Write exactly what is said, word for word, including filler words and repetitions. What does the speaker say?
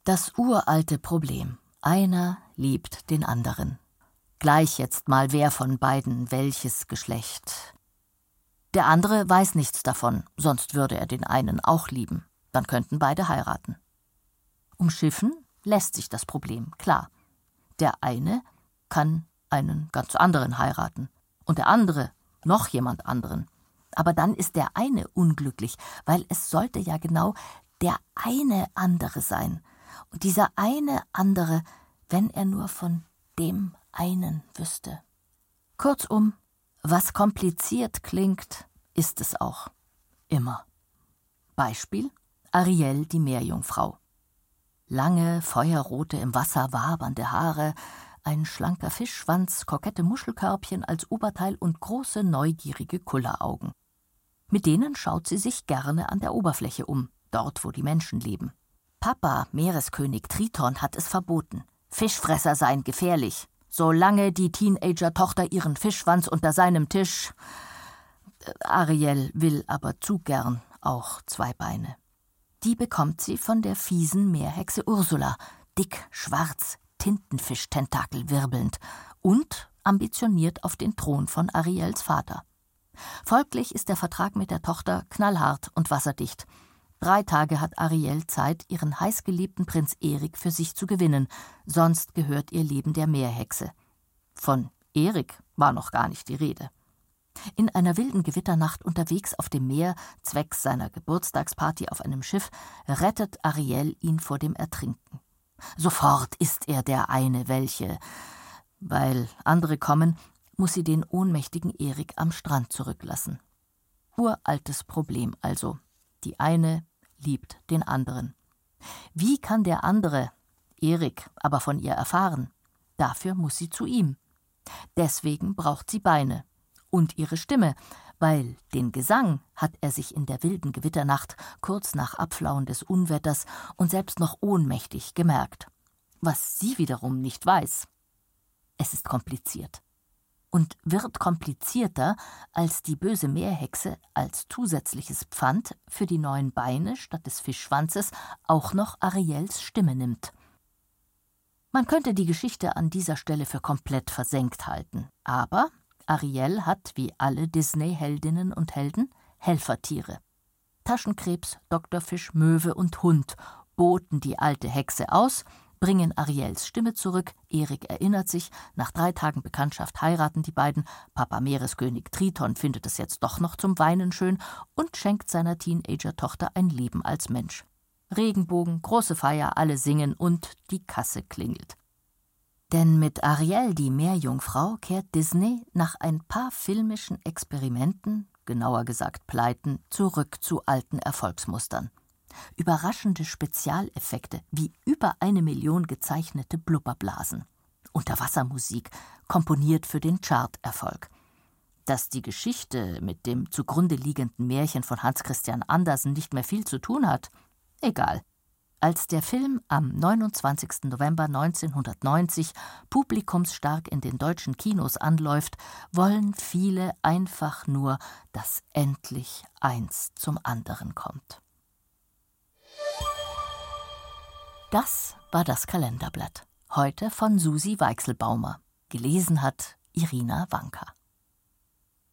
Das uralte Problem. Einer liebt den anderen. Gleich jetzt mal, wer von beiden welches Geschlecht. Der andere weiß nichts davon, sonst würde er den einen auch lieben. Dann könnten beide heiraten. Umschiffen lässt sich das Problem, klar. Der eine kann einen ganz anderen heiraten und der andere noch jemand anderen. Aber dann ist der eine unglücklich, weil es sollte ja genau der eine andere sein. Und dieser eine andere, wenn er nur von dem einen wüsste. Kurzum, was kompliziert klingt, ist es auch. Immer. Beispiel: Ariel, die Meerjungfrau. Lange, feuerrote, im Wasser wabernde Haare, ein schlanker Fischschwanz, kokette Muschelkörbchen als Oberteil und große, neugierige Kulleraugen. Mit denen schaut sie sich gerne an der Oberfläche um, dort, wo die Menschen leben. Papa, Meereskönig Triton, hat es verboten. Fischfresser seien gefährlich. Solange die Teenager-Tochter ihren Fischschwanz unter seinem Tisch... Ariel will aber zu gern auch zwei Beine. Die bekommt sie von der fiesen Meerhexe Ursula, dick, schwarz, Tintenfisch-Tentakel wirbelnd und ambitioniert auf den Thron von Ariels Vater. Folglich ist der Vertrag mit der Tochter knallhart und wasserdicht. Drei Tage hat Ariel Zeit, ihren heißgeliebten Prinz Erik für sich zu gewinnen, sonst gehört ihr Leben der Meerhexe. Von Erik war noch gar nicht die Rede. In einer wilden Gewitternacht unterwegs auf dem Meer, zwecks seiner Geburtstagsparty auf einem Schiff, rettet Ariel ihn vor dem Ertrinken. Sofort ist er der eine, welche, weil andere kommen, muss sie den ohnmächtigen Erik am Strand zurücklassen. Uraltes Problem also. Die eine liebt den anderen. Wie kann der andere, Erik, aber von ihr erfahren? Dafür muss sie zu ihm. Deswegen braucht sie Beine. Und ihre Stimme, weil den Gesang hat er sich in der wilden Gewitternacht, kurz nach Abflauen des Unwetters und selbst noch ohnmächtig gemerkt. Was sie wiederum nicht weiß. Es ist kompliziert. Und wird komplizierter, als die böse Meerhexe als zusätzliches Pfand für die neuen Beine statt des Fischschwanzes auch noch Ariels Stimme nimmt. Man könnte die Geschichte an dieser Stelle für komplett versenkt halten, aber Ariel hat, wie alle Disney-Heldinnen und Helden, Helfertiere. Taschenkrebs, Doktorfisch, Möwe und Hund boten die alte Hexe aus, bringen Ariels Stimme zurück, Erik erinnert sich, nach drei Tagen Bekanntschaft heiraten die beiden, Papa Meereskönig Triton findet es jetzt doch noch zum Weinen schön und schenkt seiner Teenager-Tochter ein Leben als Mensch. Regenbogen, große Feier, alle singen und die Kasse klingelt. Denn mit Ariel, die Meerjungfrau, kehrt Disney nach ein paar filmischen Experimenten, genauer gesagt Pleiten, zurück zu alten Erfolgsmustern. Überraschende Spezialeffekte, wie über eine Million gezeichnete Blubberblasen. Unterwassermusik, komponiert für den Charterfolg. Dass die Geschichte mit dem zugrunde liegenden Märchen von Hans Christian Andersen nicht mehr viel zu tun hat, egal. Als der Film am neunundzwanzigsten November neunzehnhundertneunzig publikumsstark in den deutschen Kinos anläuft, wollen viele einfach nur, dass endlich eins zum anderen kommt. Das war das Kalenderblatt. Heute von Susi Weichselbaumer. Gelesen hat Irina Wanka.